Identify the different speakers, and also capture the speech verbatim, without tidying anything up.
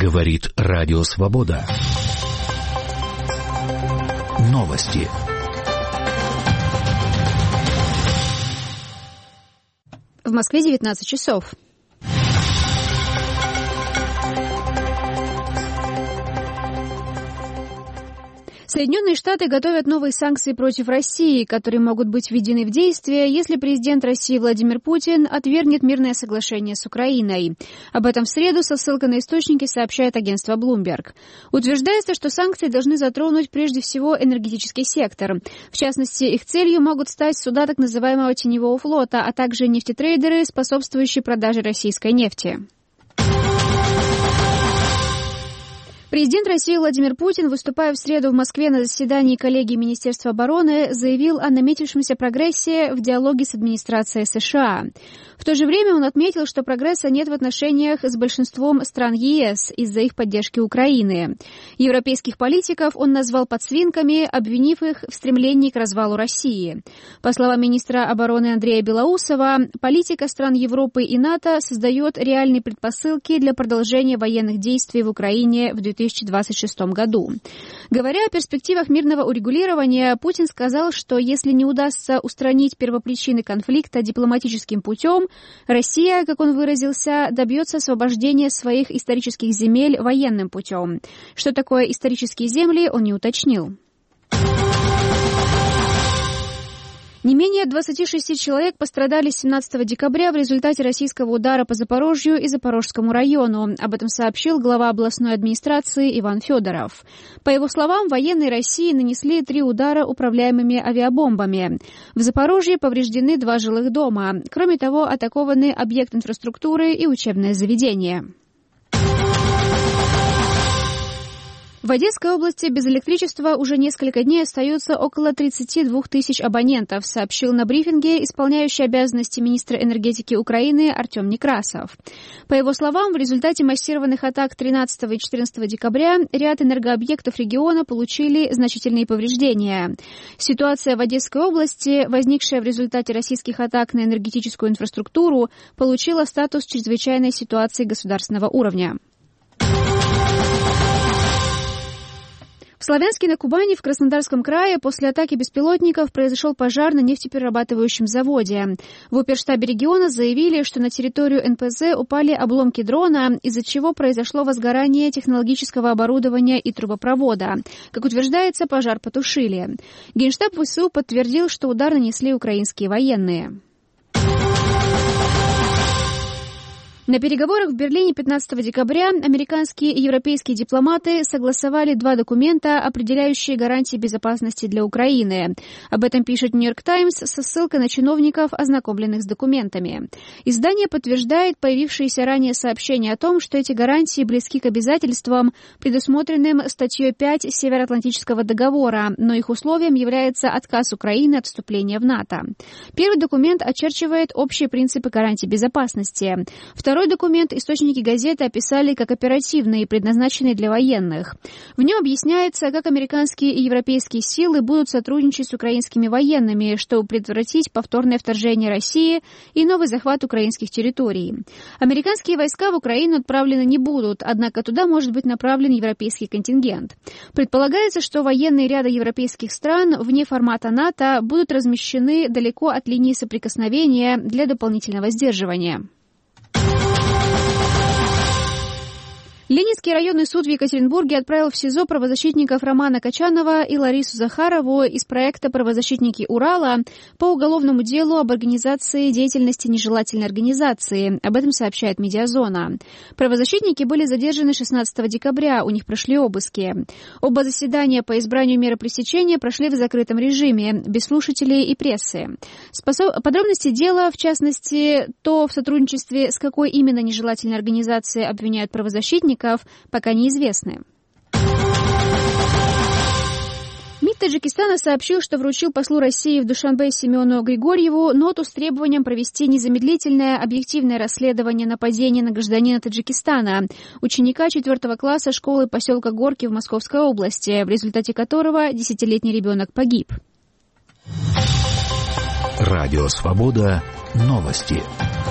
Speaker 1: Говорит Радио Свобода. Новости.
Speaker 2: В Москве девятнадцать часов. Соединенные Штаты готовят новые санкции против России, которые могут быть введены в действие, если президент России Владимир Путин отвергнет мирное соглашение с Украиной. Об этом в среду со ссылкой на источники сообщает агентство Bloomberg. Утверждается, что санкции должны затронуть прежде всего энергетический сектор. В частности, их целью могут стать суда так называемого теневого флота, а также нефтетрейдеры, способствующие продаже российской нефти. Президент России Владимир Путин, выступая в среду в Москве на заседании коллегии Министерства обороны, заявил о наметившемся прогрессе в диалоге с администрацией США. В то же время он отметил, что прогресса нет в отношениях с большинством стран ЕС из-за их поддержки Украины. Европейских политиков он назвал подсвинками, обвинив их в стремлении к развалу России. По словам министра обороны Андрея Белоусова, политика стран Европы и НАТО создает реальные предпосылки для продолжения военных действий в Украине в две тысячи двадцать шестом году. Говоря о перспективах мирного урегулирования, Путин сказал, что если не удастся устранить первопричины конфликта дипломатическим путем, Россия, как он выразился, добьется освобождения своих исторических земель военным путем. Что такое исторические земли, он не уточнил. Не менее двадцати шести человек пострадали семнадцатого декабря в результате российского удара по Запорожью и Запорожскому району. Об этом сообщил глава областной администрации Иван Федоров. По его словам, военные России нанесли три удара управляемыми авиабомбами. В Запорожье повреждены два жилых дома. Кроме того, атакованы объект инфраструктуры и учебное заведение. В Одесской области без электричества уже несколько дней остается около тридцати двух тысяч абонентов, сообщил на брифинге исполняющий обязанности министра энергетики Украины Артем Некрасов. По его словам, в результате массированных атак тринадцатого и четырнадцатого декабря ряд энергообъектов региона получили значительные повреждения. Ситуация в Одесской области, возникшая в результате российских атак на энергетическую инфраструктуру, получила статус чрезвычайной ситуации государственного уровня. В Славянске на Кубани в Краснодарском крае после атаки беспилотников произошел пожар на нефтеперерабатывающем заводе. В оперштабе региона заявили, что на территорию эн пэ зэ упали обломки дрона, из-за чего произошло возгорание технологического оборудования и трубопровода. Как утверждается, пожар потушили. Генштаб вэ эс у подтвердил, что удар нанесли украинские военные. На переговорах в Берлине пятнадцатого декабря американские и европейские дипломаты согласовали два документа, определяющие гарантии безопасности для Украины. Об этом пишет «Нью-Йорк Таймс» со ссылкой на чиновников, ознакомленных с документами. Издание подтверждает появившиеся ранее сообщения о том, что эти гарантии близки к обязательствам, предусмотренным статьей пять Североатлантического договора, но их условием является отказ Украины от вступления в НАТО. Первый документ очерчивает общие принципы гарантий безопасности. Второй документ источники газеты описали как оперативный, предназначенный для военных. В нем объясняется, как американские и европейские силы будут сотрудничать с украинскими военными, чтобы предотвратить повторное вторжение России и новый захват украинских территорий. Американские войска в Украину отправлены не будут, однако туда может быть направлен европейский контингент. Предполагается, что военные ряда европейских стран вне формата НАТО будут размещены далеко от линии соприкосновения для дополнительного сдерживания. Ленинский районный суд в Екатеринбурге отправил в СИЗО правозащитников Романа Качанова и Ларису Захарову из проекта «Правозащитники Урала» по уголовному делу об организации деятельности нежелательной организации. Об этом сообщает «Медиазона». Правозащитники были задержаны шестнадцатого декабря, у них прошли обыски. Оба заседания по избранию меры пресечения прошли в закрытом режиме, без слушателей и прессы. Способ... Подробности дела, в частности, то, в сотрудничестве с какой именно нежелательной организацией обвиняют правозащитников, пока неизвестны. МИД Таджикистана сообщил, что вручил послу России в Душанбе Семену Григорьеву ноту с требованием провести незамедлительное объективное расследование нападения на гражданина Таджикистана, ученика четвертого класса школы поселка Горки в Московской области, в результате которого десятилетний ребенок погиб.
Speaker 1: Радио Свобода. Новости.